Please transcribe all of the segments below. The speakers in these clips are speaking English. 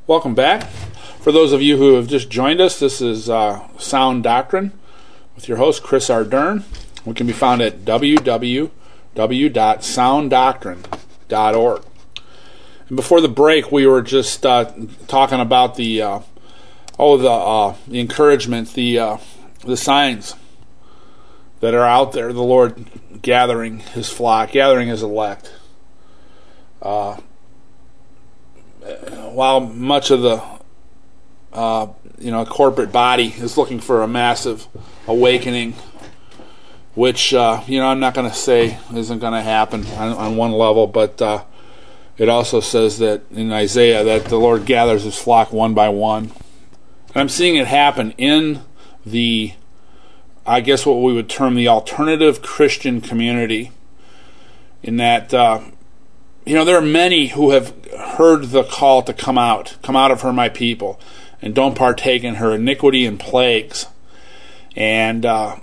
Welcome back. For those of you who have just joined us, this is Sound Doctrine with your host, Chris Ardern. We can be found at www.sounddoctrine.org. And before the break, we were just talking about the encouragement, the signs that are out there, the Lord gathering His flock, gathering His elect. While much of the corporate body is looking for a massive awakening, which I'm not going to say isn't going to happen on one level, but it also says that in Isaiah that the Lord gathers His flock one by one. And I'm seeing it happen in the, I guess what we would term the alternative Christian community, in that there are many who have heard the call to come out of her, my people, and don't partake in her iniquity and plagues. And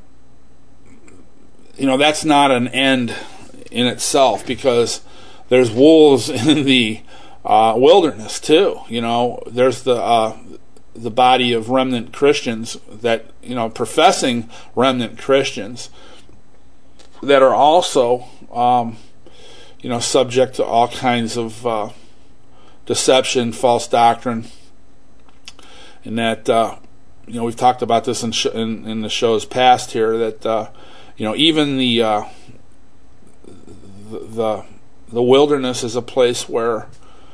that's not an end in itself, because there's wolves in the wilderness too. There's the body of remnant Christians that, professing remnant Christians that are also subject to all kinds of deception, false doctrine, and that we've talked about this in the shows past here, that even the wilderness is a place where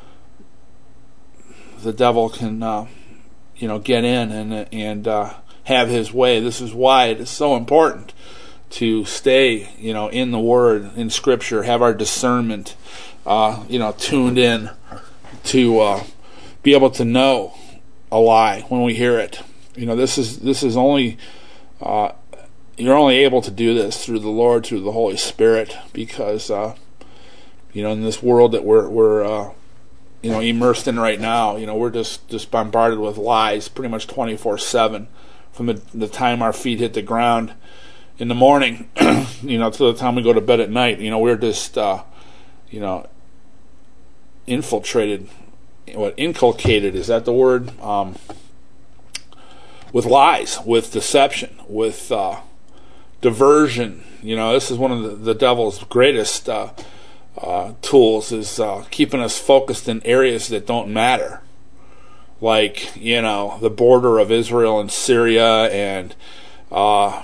the devil can get in and have his way. This is why it is so important to stay in the Word, in Scripture, have our discernment tuned in to be able to know a lie when we hear it. This is only you're only able to do this through the Lord, through the Holy Spirit, because in this world that we're immersed in right now, we're just bombarded with lies pretty much 24/7 from the time our feet hit the ground in the morning to the time we go to bed at night. We're just inculcated, is that the word? With lies, with deception, with diversion. This is one of the devil's greatest tools, is keeping us focused in areas that don't matter, like the border of Israel and Syria, and what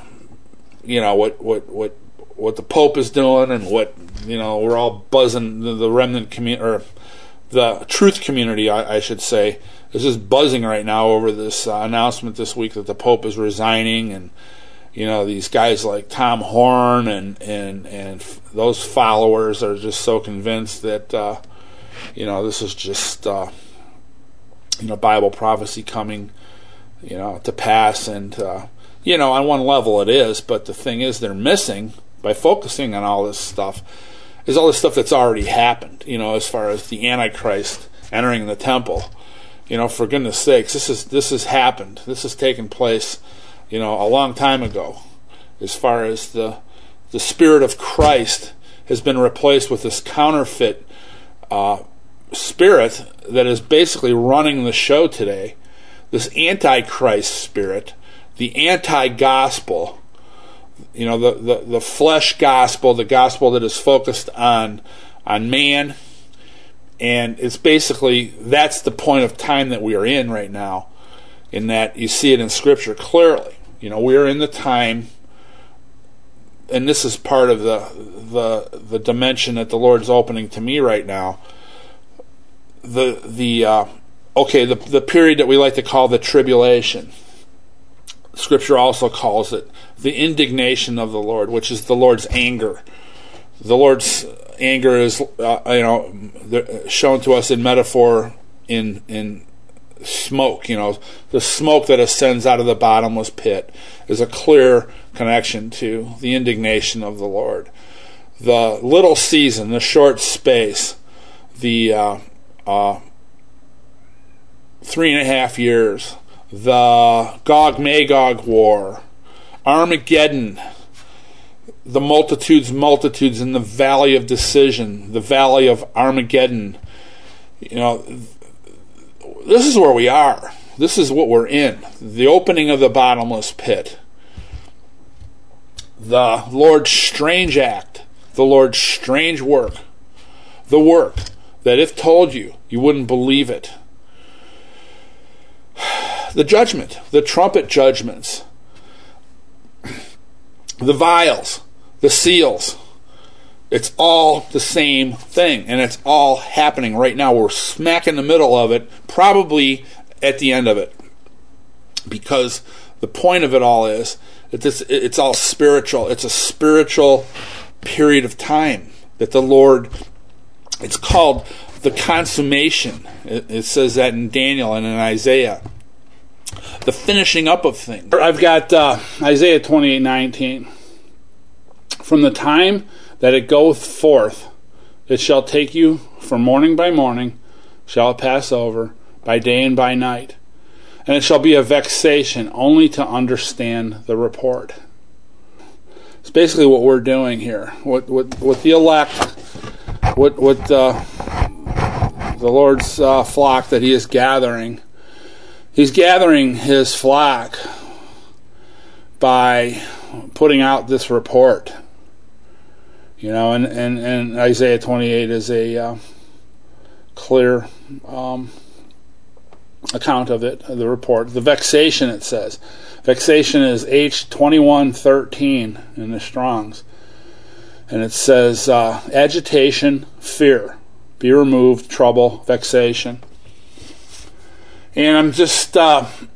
the Pope is doing, and what we're all buzzing. The remnant community, or the truth community, I should say, is just buzzing right now over this announcement this week that the Pope is resigning, and these guys like Tom Horn and those followers are just so convinced that this is just Bible prophecy coming to pass, and on one level it is, but the thing is, they're missing, by focusing on all this stuff, is all this stuff that's already happened, as far as the Antichrist entering the temple. For goodness sakes, this has happened. This has taken place, a long time ago. As far as the Spirit of Christ has been replaced with this counterfeit spirit that is basically running the show today. This Antichrist spirit, the anti-gospel, the flesh gospel, the gospel that is focused on man. And it's basically, that's the point of time that we are in right now, in that you see it in Scripture clearly. We are in the time, and this is part of the dimension that the Lord's opening to me right now. The period that we like to call the tribulation. Scripture also calls it the indignation of the Lord, which is the Lord's anger. The Lord's anger is, shown to us in metaphor in smoke. The smoke that ascends out of the bottomless pit is a clear connection to the indignation of the Lord. The little season, the short space, the 3.5 years, the Gog-Magog war, Armageddon, the multitudes in the valley of decision, the valley of Armageddon. this is where we are. This is what we're in. The opening of the bottomless pit. The Lord's strange act. The Lord's strange work. The work that if told you, you wouldn't believe it. The judgment. The trumpet judgments. The vials. The seals. It's all the same thing. And it's all happening right now. We're smack in the middle of it. Probably at the end of it. Because the point of it all is that it's all spiritual. It's a spiritual period of time that the Lord, it's called the consummation. It says that in Daniel and in Isaiah. The finishing up of things. I've got Isaiah 28:19. From the time that it goeth forth, it shall take you from morning by morning, shall it pass over, by day and by night. And it shall be a vexation only to understand the report. It's basically what we're doing here. What the elect, what the Lord's flock that He is gathering. He's gathering His flock by putting out this report. You know, and Isaiah 28 is a clear account of it, the report. The vexation, it says. Vexation is H2113 in the Strong's. And it says, agitation, fear, be removed, trouble, vexation. And I'm just, tying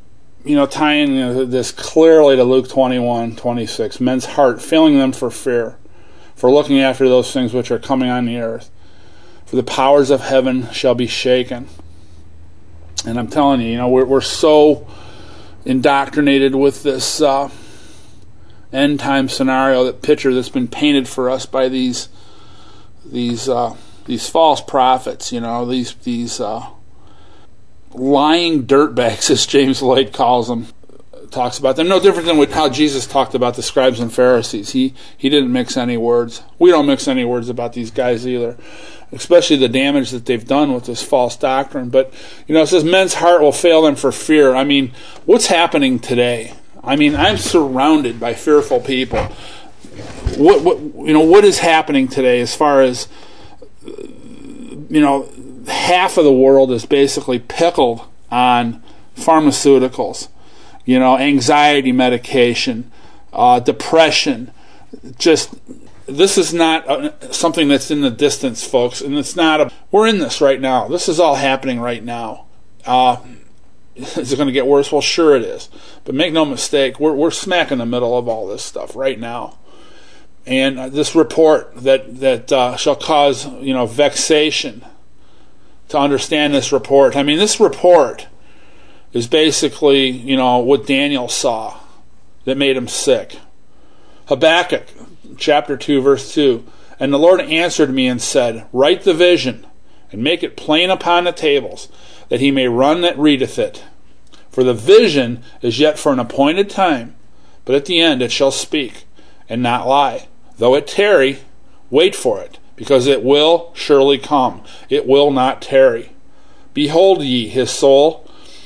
this clearly to Luke 21:26. Men's heart, failing them for fear, for looking after those things which are coming on the earth. For the powers of heaven shall be shaken. And I'm telling you, we're so indoctrinated with this end time scenario, that picture that's been painted for us by these false prophets. These lying dirtbags, as James Lloyd calls them, talks about them. No different than how Jesus talked about the scribes and Pharisees. He didn't mix any words. We don't mix any words about these guys either, especially the damage that they've done with this false doctrine. But it says men's heart will fail them for fear. I mean, what's happening today? I mean, I'm surrounded by fearful people. What is happening today as far as half of the world is basically pickled on pharmaceuticals, anxiety medication, depression. Just, this is not something that's in the distance, folks, and we're in this right now. This is all happening right now. Is it going to get worse? Well, sure it is. But make no mistake, we're smack in the middle of all this stuff right now. And this report that shall cause vexation. To understand this report, I mean, this report is basically what Daniel saw that made him sick. Habakkuk chapter 2 verse 2. And the Lord answered me and said, write the vision and make it plain upon the tables, that he may run that readeth it. For the vision is yet for an appointed time, but at the end it shall speak, and not lie. Though it tarry, wait for it, because it will surely come. It will not tarry. Behold ye his soul,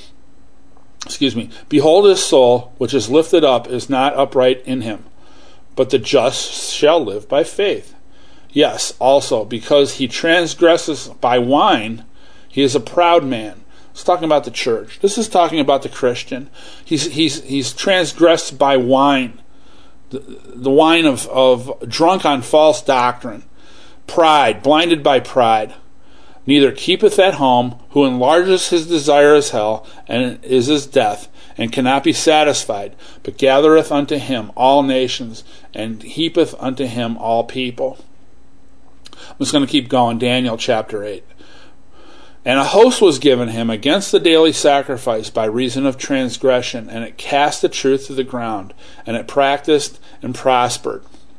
behold his soul, which is lifted up, is not upright in him, but the just shall live by faith. Yes, also, because he transgresses by wine, he is a proud man. It's talking about the church. This is talking about the Christian. He's transgressed by wine, the wine of drunk on false doctrine, pride, blinded by pride. Neither keepeth at home, who enlarges his desire as hell, and is as death, and cannot be satisfied, but gathereth unto him all nations, and heapeth unto him all people. I'm just going to keep going. Daniel chapter 8. And a host was given him against the daily sacrifice by reason of transgression, and it cast the truth to the ground, and it practiced and prospered.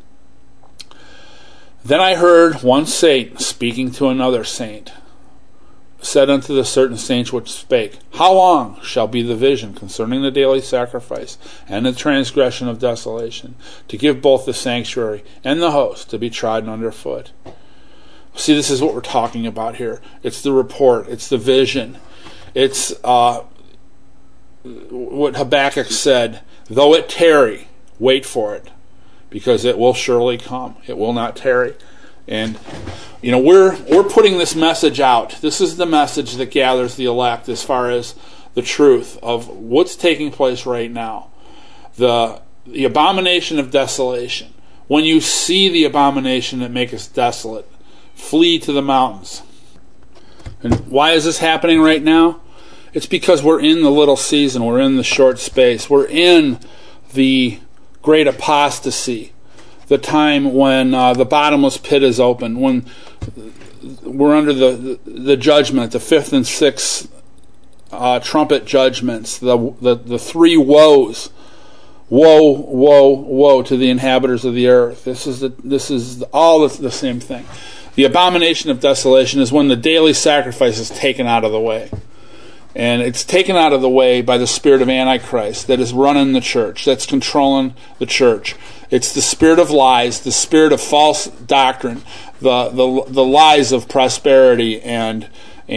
Then I heard one saint speaking to another saint, said unto the certain saints which spake, how long shall be the vision concerning the daily sacrifice and the transgression of desolation, to give both the sanctuary and the host to be trodden under foot? See, this is what we're talking about here. It's the report. It's the vision. It's what Habakkuk said, though it tarry, wait for it, because it will surely come. It will not tarry. And we're putting this message out. This is the message that gathers the elect as far as the truth of what's taking place right now. The abomination of desolation. When you see the abomination that maketh desolate, flee to the mountains. And why is this happening right now? It's because we're in the little season. We're in the short space. We're in the great apostasy. The time when the bottomless pit is open. When we're under the judgment, the fifth and sixth trumpet judgments. The three woes. Woe, woe, woe to the inhabitants of the earth. This is all the same thing. The abomination of desolation is when the daily sacrifice is taken out of the way. And it's taken out of the way by the spirit of Antichrist that is running the church, that's controlling the church. It's the spirit of lies, the spirit of false doctrine, the lies of prosperity and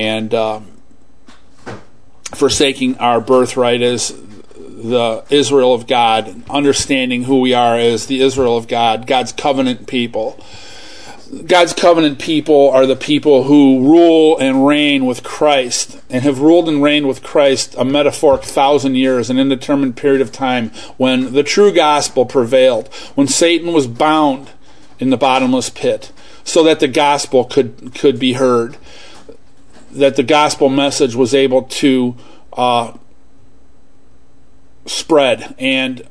forsaking our birthright as the Israel of God, understanding who we are as the Israel of God, God's covenant people. God's covenant people are the people who rule and reign with Christ, and have ruled and reigned with Christ a metaphoric 1,000 years, an indeterminate period of time, when the true gospel prevailed, when Satan was bound in the bottomless pit, so that the gospel could be heard, that the gospel message was able to spread, and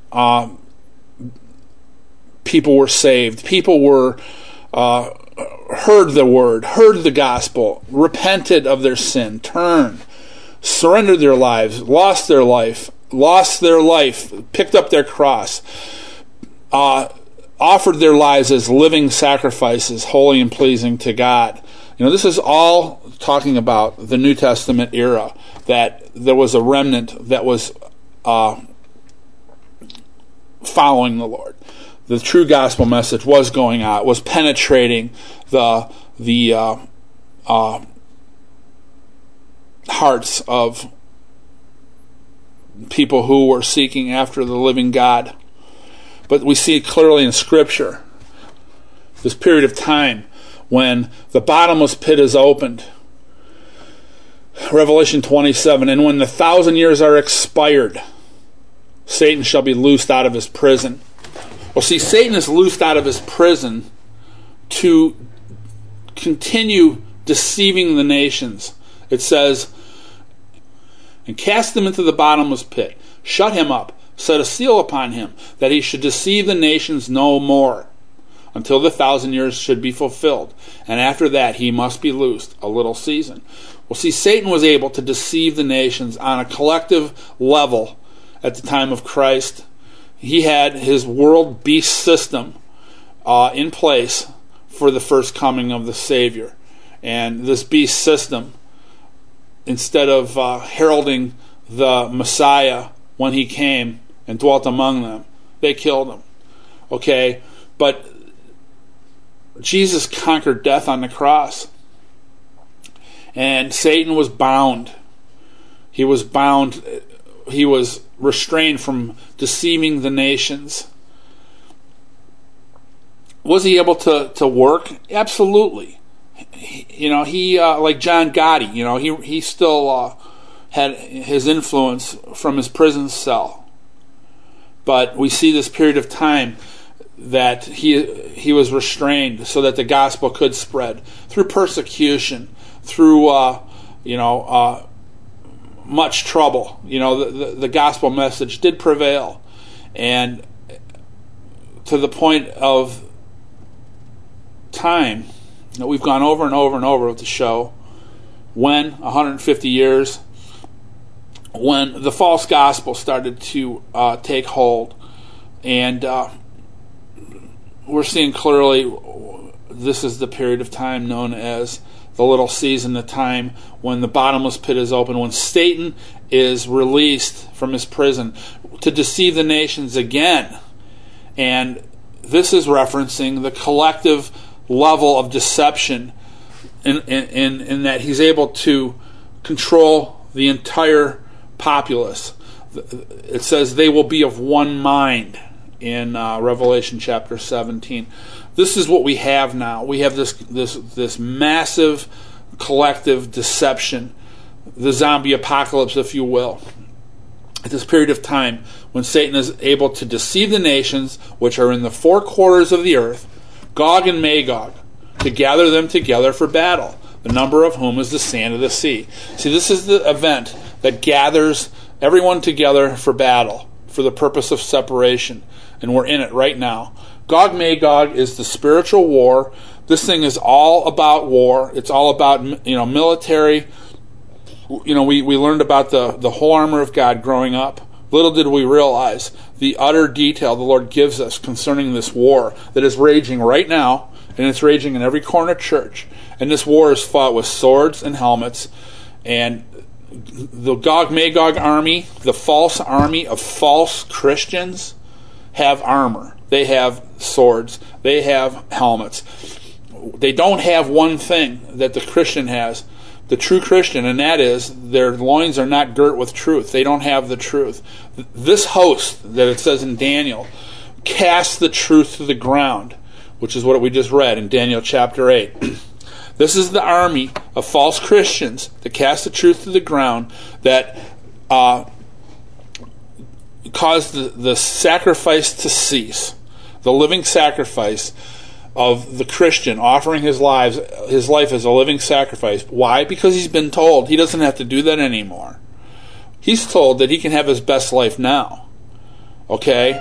people were saved. People were heard the word, heard the gospel, repented of their sin, turned, surrendered their lives, lost their life, picked up their cross, offered their lives as living sacrifices, holy and pleasing to God. This is all talking about the New Testament era, that there was a remnant that was following the Lord. The true gospel message was going out, was penetrating the hearts of people who were seeking after the living God. But we see clearly in Scripture this period of time when the bottomless pit is opened. Revelation 27, and when the 1,000 years are expired, Satan shall be loosed out of his prison. Well, see, Satan is loosed out of his prison to continue deceiving the nations. It says, and cast him into the bottomless pit, shut him up, set a seal upon him, that he should deceive the nations no more, until the 1,000 years should be fulfilled. And after that he must be loosed a little season. Well, see, Satan was able to deceive the nations on a collective level at the time of Christ. He had his world beast system in place for the first coming of the Savior. And this beast system, instead of heralding the Messiah when he came and dwelt among them, they killed him. Okay? But Jesus conquered death on the cross. And Satan was bound. He was bound. He was restrained from deceiving the nations. Was he able to work? Absolutely. He like John Gotti, he still had his influence from his prison cell. But we see this period of time that he was restrained so that the gospel could spread through persecution, through much trouble. The gospel message did prevail, and to the point of time that we've gone over and over and over with the show, when 150 years, when the false gospel started to take hold, and we're seeing clearly this is the period of time known as the little season, the time when the bottomless pit is open, when Satan is released from his prison to deceive the nations again. And this is referencing the collective level of deception in that he's able to control the entire populace. It says they will be of one mind in Revelation chapter 17. This is what we have now. We have this massive collective deception, the zombie apocalypse, if you will. At this period of time when Satan is able to deceive the nations which are in the four quarters of the earth, Gog and Magog, to gather them together for battle, the number of whom is the sand of the sea. See, this is the event that gathers everyone together for battle, for the purpose of separation, and we're in it right now. Gog Magog is the spiritual war. This thing is all about war. It's all about military. We learned about the whole armor of God growing up. Little did we realize the utter detail the Lord gives us concerning this war that is raging right now, and it's raging in every corner church. And this war is fought with swords and helmets, and the Gog Magog army, the false army of false Christians, have armor. They have swords. They have helmets. They don't have one thing that the Christian has, the true Christian, and that is their loins are not girt with truth. They don't have the truth. This host that it says in Daniel casts the truth to the ground, which is what we just read in Daniel chapter 8. This is the army of false Christians that cast the truth to the ground, that caused the sacrifice to cease, the living sacrifice of the Christian offering his life as a living sacrifice. Why? Because he's been told he doesn't have to do that anymore. He's told that he can have his best life now. Okay?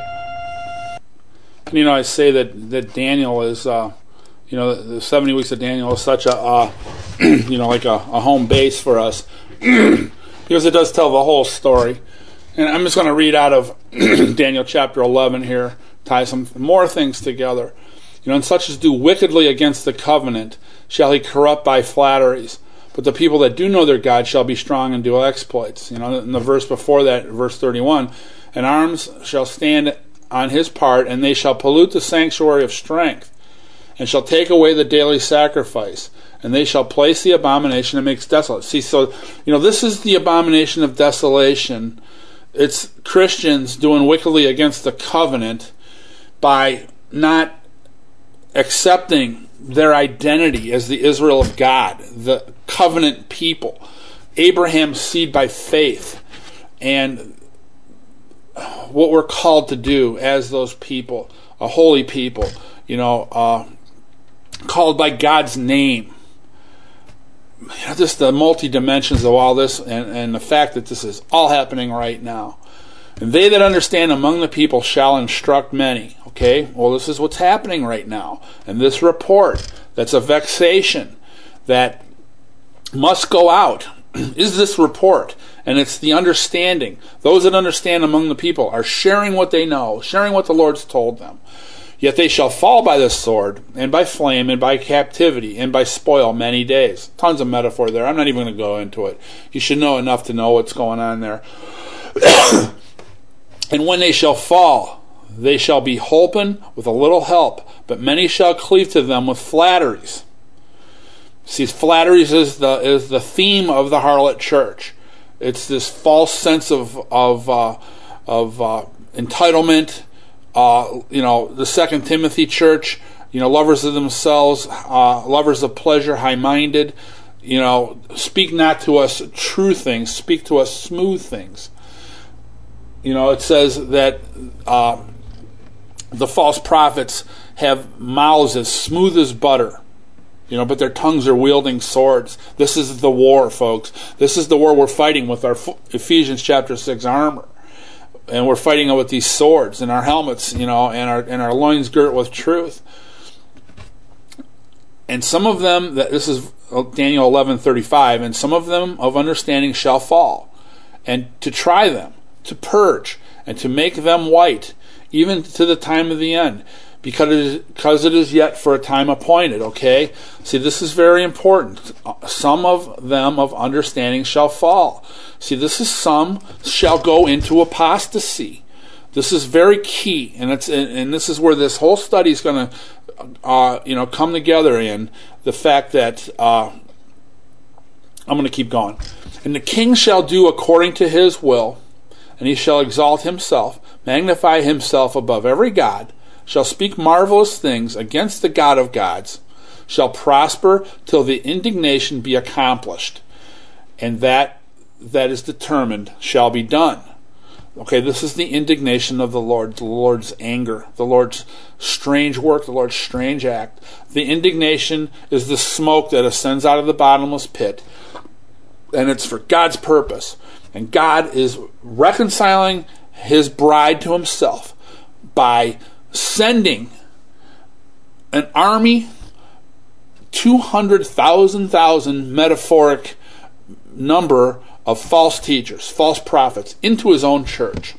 I say that Daniel is, the 70 weeks of Daniel is such a, like a home base for us because it does tell the whole story. And I'm just going to read out of Daniel chapter 11 here, tie some more things together. And such as do wickedly against the covenant shall he corrupt by flatteries. But the people that do know their God shall be strong and do exploits. In the verse before that, verse 31, and arms shall stand on his part, and they shall pollute the sanctuary of strength, and shall take away the daily sacrifice, and they shall place the abomination that makes desolate. See, so, this is the abomination of desolation. It's Christians doing wickedly against the covenant by not accepting their identity as the Israel of God, the covenant people, Abraham's seed by faith, and what we're called to do as those people, a holy people, called by God's name. Just the multi-dimensions of all this, and the fact that this is all happening right now. And they that understand among the people shall instruct many. Okay, well, this is what's happening right now. And this report, that's a vexation that must go out, is this report. And it's the understanding. Those that understand among the people are sharing what they know, sharing what the Lord's told them. Yet they shall fall by the sword, and by flame, and by captivity, and by spoil many days. Tons of metaphor there. I'm not even going to go into it. You should know enough to know what's going on there. And when they shall fall, they shall be holpen with a little help, but many shall cleave to them with flatteries. See, flatteries is the theme of the harlot church. It's this false sense of entitlement. The 2 Timothy church, lovers of themselves, lovers of pleasure, high-minded. Speak not to us true things, speak to us smooth things. It says that the false prophets have mouths as smooth as butter, but their tongues are wielding swords. This is the war, folks. This is the war we're fighting with our Ephesians chapter 6 armor. And we're fighting with these swords and our helmets, and our loins girt with truth. And some of them, this is Daniel 11:35, and some of them of understanding shall fall, and to try them, to purge, and to make them white, even to the time of the end, because it is yet for a time appointed. Okay? See, this is very important. Some of them of understanding shall fall. See, this is some shall go into apostasy. This is very key, and this is where this whole study is going to, come together in the fact that I'm going to keep going. And the king shall do according to his will, and he shall exalt himself, magnify himself above every god, shall speak marvelous things against the God of gods, shall prosper till the indignation be accomplished, and that is determined shall be done. Okay, this is the indignation of the Lord's anger, the Lord's strange work, the Lord's strange act. The indignation is the smoke that ascends out of the bottomless pit, and it's for God's purpose. And God is reconciling his bride to himself by sending an army, 200,000 metaphoric number of false teachers, false prophets, into his own church,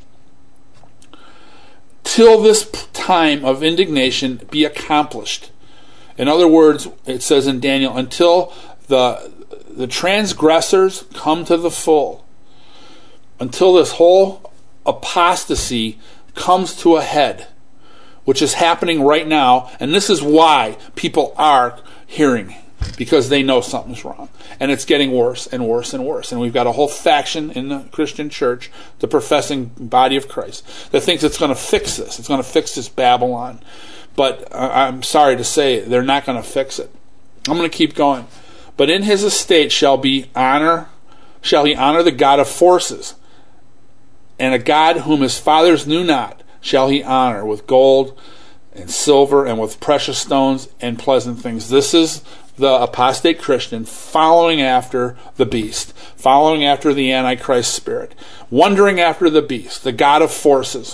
till this time of indignation be accomplished. In other words, it says in Daniel, until the transgressors come to the full, until this whole apostasy comes to a head, which is happening right now. And this is why people are hearing, because they know something's wrong. And it's getting worse and worse and worse. And we've got a whole faction in the Christian church, the professing body of Christ, that thinks it's going to fix this. It's going to fix this Babylon. But I'm sorry to say, they're not going to fix it. I'm going to keep going. But in his estate shall he honor the God of forces, and a God whom his fathers knew not shall he honor with gold and silver and with precious stones and pleasant things. This is the apostate Christian following after the beast, following after the Antichrist spirit, wandering after the beast, the God of forces.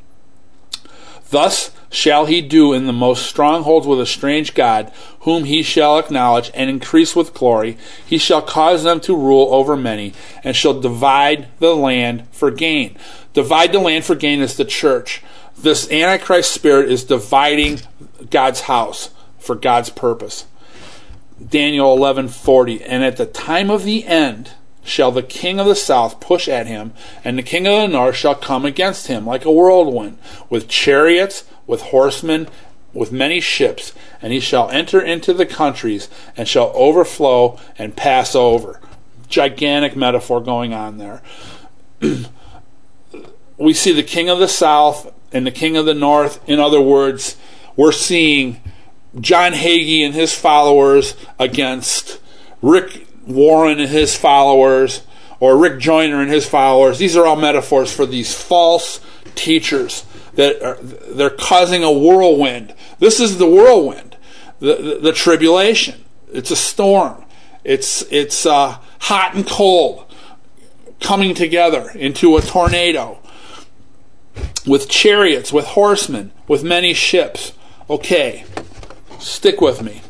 Thus shall he do in the most strongholds with a strange God, whom he shall acknowledge and increase with glory. He shall cause them to rule over many, and shall divide the land for gain. Divide the land for gain is the church. This Antichrist spirit is dividing God's house for God's purpose. Daniel 11:40, and at the time of the end shall the king of the south push at him, and the king of the north shall come against him like a whirlwind, with chariots, with horsemen, with many ships, and he shall enter into the countries, and shall overflow and pass over. Gigantic metaphor going on there. We see the king of the south and the king of the north. In other words, we're seeing John Hagee and his followers against Rick Warren and his followers, or Rick Joyner and his followers. These are all metaphors for these false teachers that they're causing a whirlwind. This is the whirlwind, the tribulation. It's a storm. It's hot and cold coming together into a tornado, with chariots, with horsemen, with many ships. Okay, stick with me.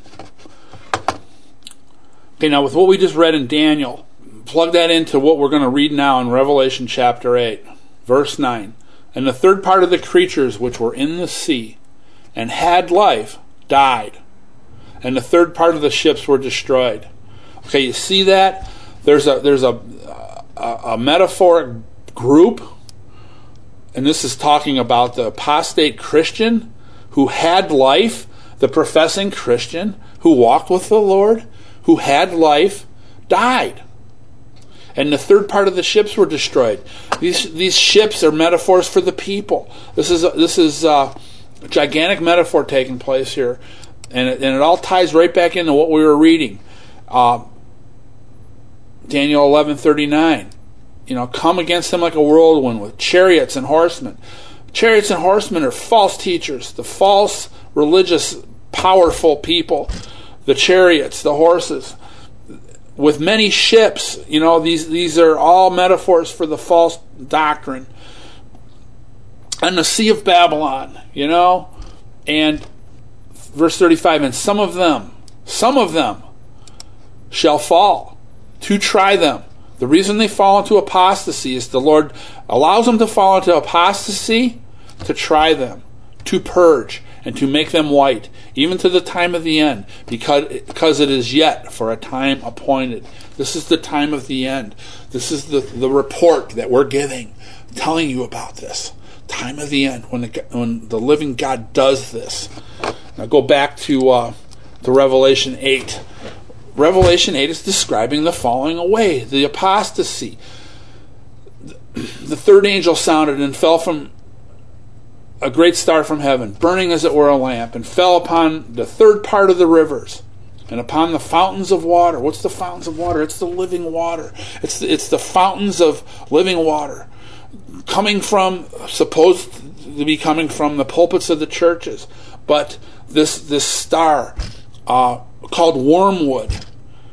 Okay, now with what we just read in Daniel, plug that into what we're going to read now in Revelation chapter 8, verse 9. And the third part of the creatures which were in the sea and had life died, and the third part of the ships were destroyed. Okay, you see that? There's a metaphoric group, and this is talking about the apostate Christian who had life, the professing Christian who walked with the Lord, who had life, died. And the third part of the ships were destroyed. These ships are metaphors for the people. This is a gigantic metaphor taking place here, and it all ties right back into what we were reading. Daniel 11:39. Come against them like a whirlwind with chariots and horsemen. Chariots and horsemen are false teachers, the false religious, powerful people. The chariots, the horses, with many ships. These are all metaphors for the false doctrine. And the Sea of Babylon, and verse 35, and some of them shall fall, to try them. The reason they fall into apostasy is the Lord allows them to fall into apostasy to try them, to purge, and to make them white, even to the time of the end, because it is yet for a time appointed. This is the time of the end. This is the report that we're giving, telling you about this. Time of the end, when the living God does this. Now go back to Revelation 8, Revelation 8 is describing the falling away, the apostasy. The third angel sounded and fell from a great star from heaven, burning as it were a lamp, and fell upon the third part of the rivers, and upon the fountains of water. What's the fountains of water? It's the living water. It's the fountains of living water, supposed to be coming from the pulpits of the churches. But this star called wormwood,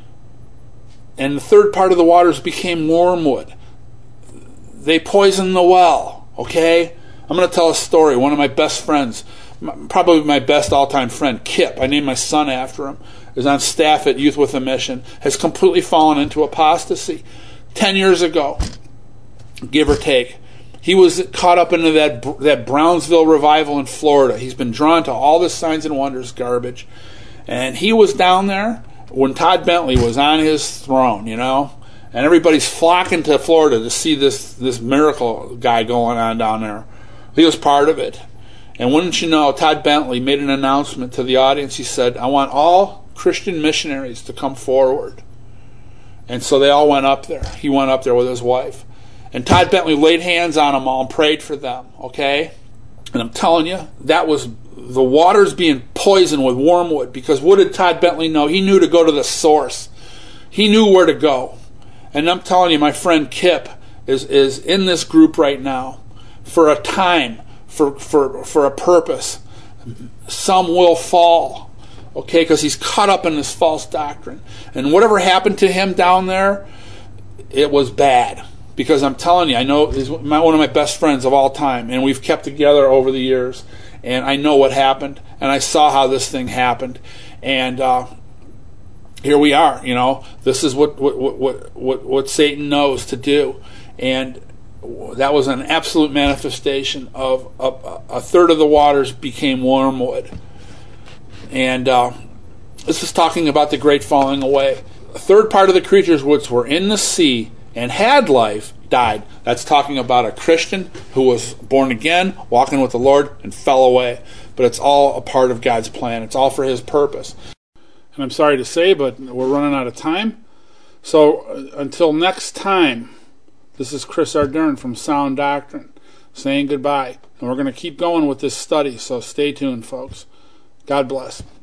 and the third part of the waters became wormwood. They poisoned the well. Okay, I'm going to tell a story. One of my best friends, probably my best all-time friend, Kip, I named my son after him, is on staff at Youth with a Mission, has completely fallen into apostasy. 10 years ago, give or take, he was caught up into that Brownsville revival in Florida. He's been drawn to all this signs and wonders garbage. And he was down there when Todd Bentley was on his throne, and everybody's flocking to Florida to see this miracle guy going on down there. He was part of it. And wouldn't you know, Todd Bentley made an announcement to the audience. He said, I want all Christian missionaries to come forward. And so they all went up there. He went up there with his wife. And Todd Bentley laid hands on them all and prayed for them, okay? And I'm telling you, that was the waters being poisoned with wormwood. Because what did Todd Bentley know? He knew to go to the source. He knew where to go. And I'm telling you, my friend Kip is in this group right now for a time, for a purpose. Some will fall, okay, because he's caught up in this false doctrine. And whatever happened to him down there, it was bad. Because I'm telling you, I know he's one of my best friends of all time, and we've kept together over the years, and I know what happened, and I saw how this thing happened, and here we are. This is what Satan knows to do, and that was an absolute manifestation of a third of the waters became wormwood, and this is talking about the great falling away. A third part of the creatures which were in the sea and had life died. That's talking about a Christian who was born again, walking with the Lord, and fell away. But it's all a part of God's plan. It's all for His purpose. And I'm sorry to say, but we're running out of time. So until next time, this is Chris Ardern from Sound Doctrine saying goodbye. And we're going to keep going with this study, so stay tuned, folks. God bless.